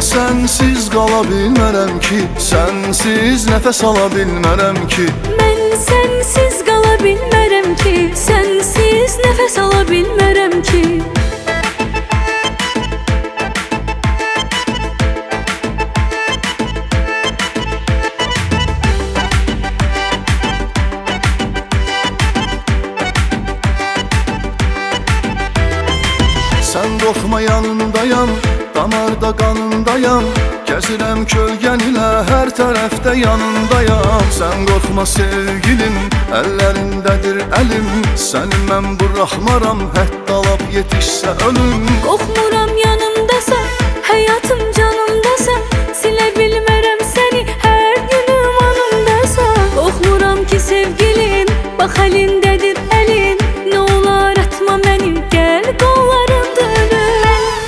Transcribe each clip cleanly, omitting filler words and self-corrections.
sensiz qala bilmərəm ki, sensiz nəfəs ala bilmərəm ki. Mən sensiz qala bilmərəm ki, sensiz nəfəs ala bilmərəm ki. Sən qorxma yanındayam, damarda qanındayam, gəzirəm kölgən ilə hər tərəfdə yanındayam. Sən qorxma sevgilim, əllərindədir əlim, səni mən buraxmaram, hətta lap yetişsə ölüm. Qorxmuram yanımdasan, həyatım canımdasan, silə bilmərəm səni, hər günüm anımdasan. Qorxmuram ki sevgilim, bax əlindədir əlin, nə olar atma məni, gəl qollarımda ölüm.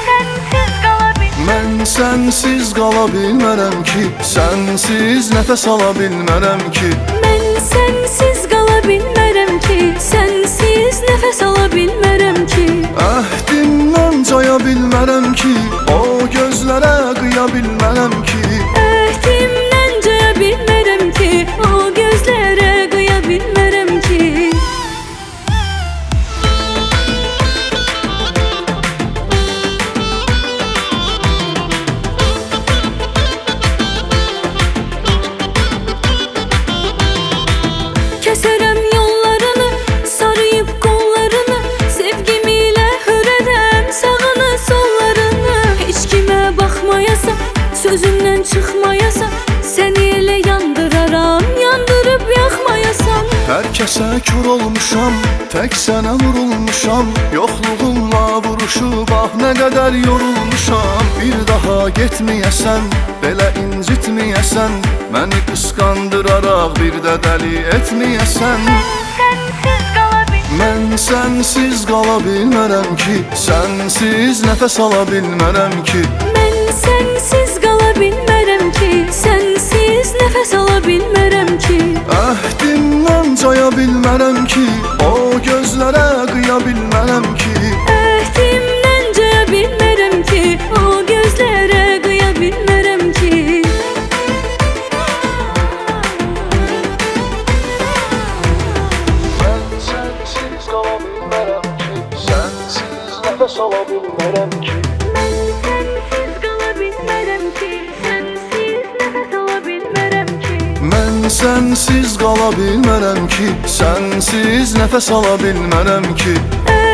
Mən sensiz qala bilmərəm ki, sensiz nəfəs ala bilmərəm ki. Mən sensiz qala bilmərəm ki, sensiz nəfəs ala bilmərəm ki. Əhdimdən caya bilmərəm ki, o gözlərə qıya bilmərəm ki. Əhdimdən caya bilmərəm ki, o gözlərə qıya bilmərəm ki. Kəsərəm yollarını, sarıyıb qollarını, sevgim ilə hürərəm sağını sollarını. Heç kimə baxmayasan, sözümdən çıxmayasan, səni elə yandıraram, yandırıb yaxmayasan. Hər kəsə kör olmuşam, tək sənə vurulmuşam, yoxluğunla vuruşub ah nə qədər yorulmuşam. Bir daha getməyəsən, belə incitməyəsən, məni qısqandıraraq bir də dəli etməyəsən. Mən sensiz qala bilmərəm ki, sensiz nəfəs ala bilmərəm ki. Mən sensiz qala bilmərəm ki, sensiz nəfəs ala bilmərəm ki. Əhdimdən caya bilmərəm ki, o gözlərə qıya bilmərəm ki. Əhdimdən caya bilmərəm ki, o gözlərə qıya bilmərəm ki. Mən sensiz qala bilmərəm ki, sensiz nəfəs ala bilmərəm ki. Mən sensiz qala bilmərəm ki, sensiz nəfəs ala bilmərəm ki. Mən sensiz qala bilmərəm ki, sensiz nəfəs ala bilmərəm ki.